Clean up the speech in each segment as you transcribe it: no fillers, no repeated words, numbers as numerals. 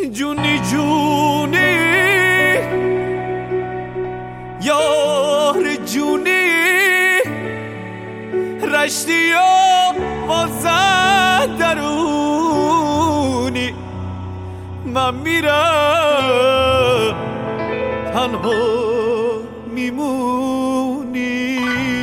جونی جونی یار جونی رشتی و مازد درونی من میرم تنها میمونی.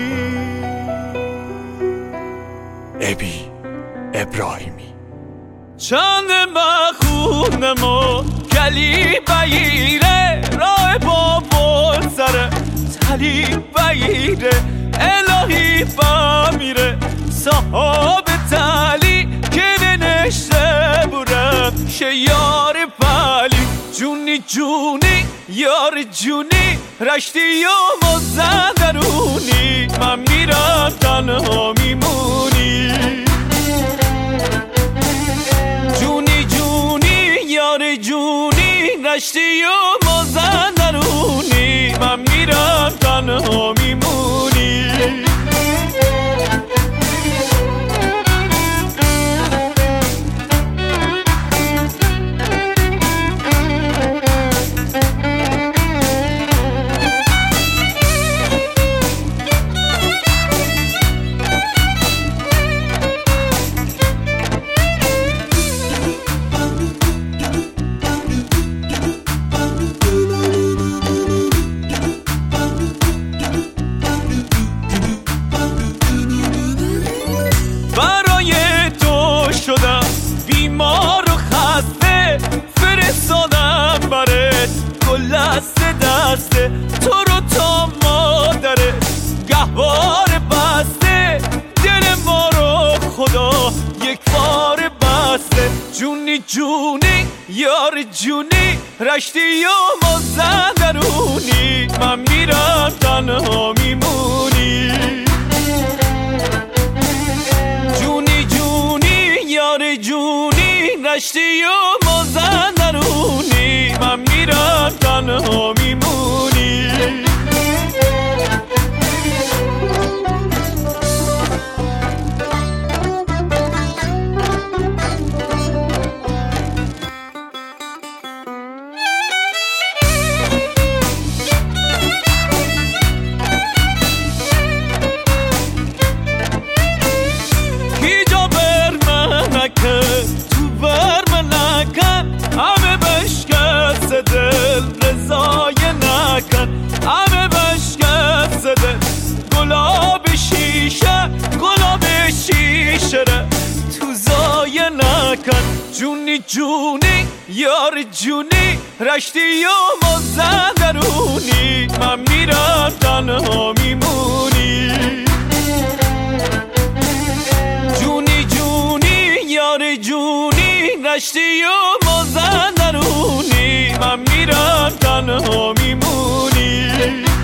ابی ابراهیمی چند مخونم و گلی بگیره راه بابل سره تلی بگیره الهی بمیره صحاب تلی که ننشته بورم شیار پلی جونی جونی یار جونی رشتی و مازد درونی من میرم تنها میمونی. جونی جونی یار جونی رشتی و مازد درونی من میرم تنها میمونی. شدم بیمار و خسته فرستادم برات گل دسته دسته تو رو تا مادرت گهوار بسته دل ما رو خدا یک بار بسته. جونی جونی یار جونی رشتی و مازد درونی من میرم تنها میمونی. یار جونی رشتی و مازد درونی من میرم تنها میمونی. تو بر من نکن همه بشکست دل رضای نکن همه بشکست دل گلاب شیشه ره تو زای نکن. جونی جونی یار جونی رشتی و مازد درونی من میرم تنها میمونی. جونی جونی یار جونی رشتی و مازد درونی من میرم تنها میمونی.